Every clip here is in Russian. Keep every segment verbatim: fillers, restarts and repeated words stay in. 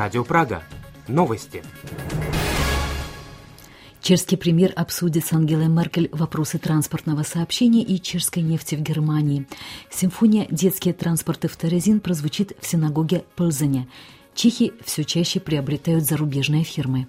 Радио Прага. Новости. Чешский премьер обсудит с Ангелой Меркель вопросы транспортного сообщения и чешской нефти в Германии. Симфония «Детские транспорты в Терезин» прозвучит в синагоге Плзеня. Чехи все чаще приобретают зарубежные фирмы.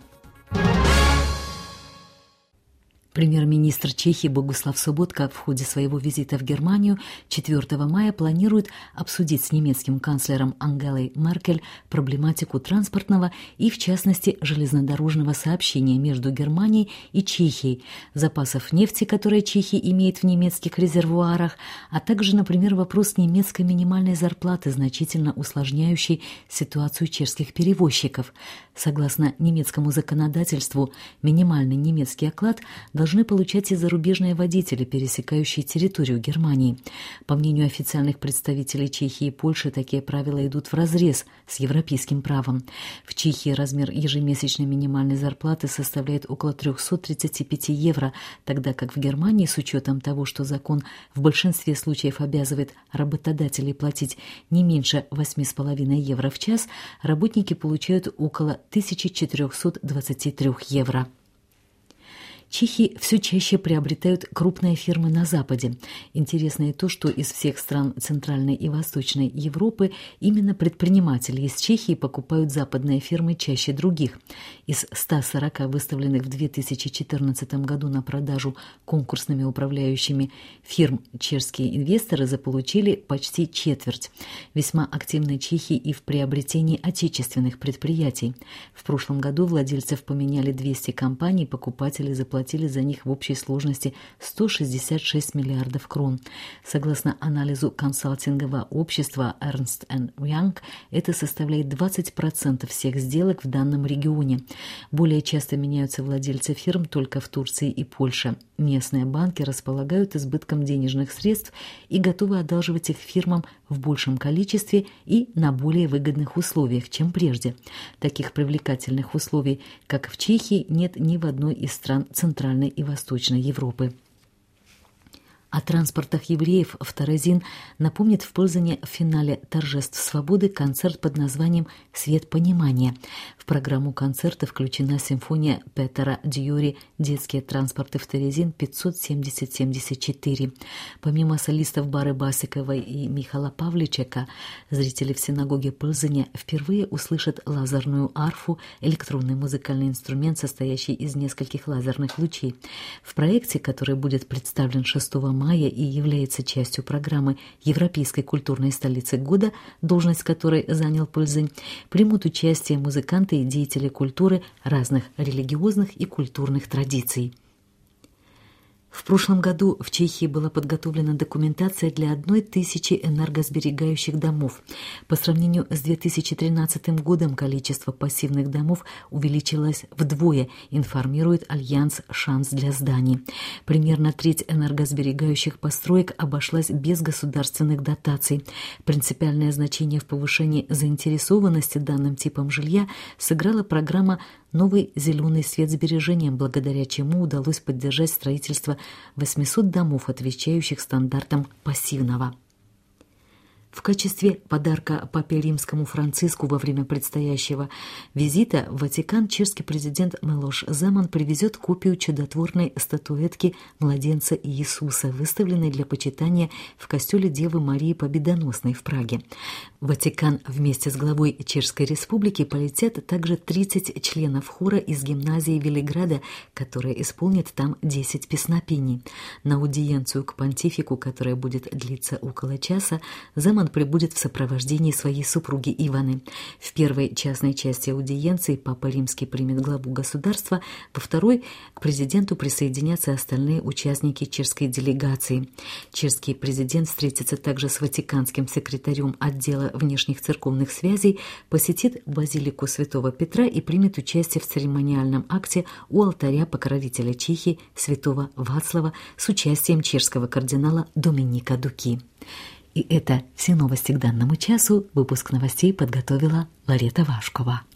Премьер-министр Чехии Богуслав Соботка в ходе своего визита в Германию четвёртого мая планирует обсудить с немецким канцлером Ангелой Меркель проблематику транспортного и, в частности, железнодорожного сообщения между Германией и Чехией, запасов нефти, которые Чехия имеет в немецких резервуарах, а также, например, вопрос немецкой минимальной зарплаты, значительно усложняющей ситуацию чешских перевозчиков. Согласно немецкому законодательству, минимальный немецкий оклад должны получать и зарубежные водители, пересекающие территорию Германии. По мнению официальных представителей Чехии и Польши, такие правила идут вразрез с европейским правом. В Чехии размер ежемесячной минимальной зарплаты составляет около триста тридцать пять евро, тогда как в Германии, с учетом того, что закон в большинстве случаев обязывает работодателей платить не меньше восемь с половиной евро в час, работники получают около тысяча четыреста двадцать три евро. Чехи все чаще приобретают крупные фирмы на Западе. Интересно и то, что из всех стран Центральной и Восточной Европы именно предприниматели из Чехии покупают западные фирмы чаще других. Из ста сорока выставленных в две тысячи четырнадцатом году на продажу конкурсными управляющими фирм чешские инвесторы заполучили почти четверть. Весьма активны чехи и в приобретении отечественных предприятий. В прошлом году владельцев поменяли двести компаний, покупатели заплатили за них в общей сложности сто шестьдесят шесть миллиардов крон. Согласно анализу консалтингового общества Ernst энд Young, это составляет двадцать процентов всех сделок в данном регионе. Более часто меняются владельцы фирм только в Турции и Польше. Местные банки располагают избытком денежных средств и готовы одалживать их фирмам в большем количестве и на более выгодных условиях, чем прежде. Таких привлекательных условий, как в Чехии, нет ни в одной из стран Центральной и Восточной Европы. О транспортах евреев в Терезин напомнит в Плзене в финале торжеств свободы концерт под названием «Свет понимания». В программу концерта включена симфония Петера Дьори «Детские транспорты в Терезин пятьсот семьдесят семьдесят четыре». Помимо солистов Бары Басиковой и Михала Павличека, зрители в синагоге Плзене впервые услышат лазерную арфу, электронный музыкальный инструмент, состоящий из нескольких лазерных лучей. В проекте, который будет представлен шестого мая, мая и является частью программы Европейской культурной столицы года, должность которой занял Плзень, примут участие музыканты и деятели культуры разных религиозных и культурных традиций. В прошлом году в Чехии была подготовлена документация для одной тысячи энергосберегающих домов. По сравнению с две тысячи тринадцатым годом количество пассивных домов увеличилось вдвое, информирует Альянс «Шанс для зданий». Примерно треть энергосберегающих построек обошлась без государственных дотаций. Принципиальное значение в повышении заинтересованности данным типом жилья сыграла программа «Новый зеленый свет сбережением», благодаря чему удалось поддержать строительство восьмисот домов, отвечающих стандартам пассивного. В качестве подарка папе Римскому Франциску во время предстоящего визита в Ватикан чешский президент Милош Земан привезет копию чудотворной статуэтки младенца Иисуса, выставленной для почитания в костеле Девы Марии Победоносной в Праге. В Ватикан вместе с главой Чешской Республики полетят также тридцать членов хора из гимназии Велиграда, которые исполнят там десять песнопений. На аудиенцию к понтифику, которая будет длиться около часа, Земан прибудет в сопровождении своей супруги Иваны. В первой частной части аудиенции папа Римский примет главу государства, во второй к президенту присоединятся остальные участники чешской делегации. Чешский президент встретится также с ватиканским секретарем отдела внешних церковных связей, посетит базилику Святого Петра и примет участие в церемониальном акте у алтаря покровителя Чехии святого Вацлава с участием чешского кардинала Доминика Дуки. И это все новости к данному часу. Выпуск новостей подготовила Ларета Вашкова.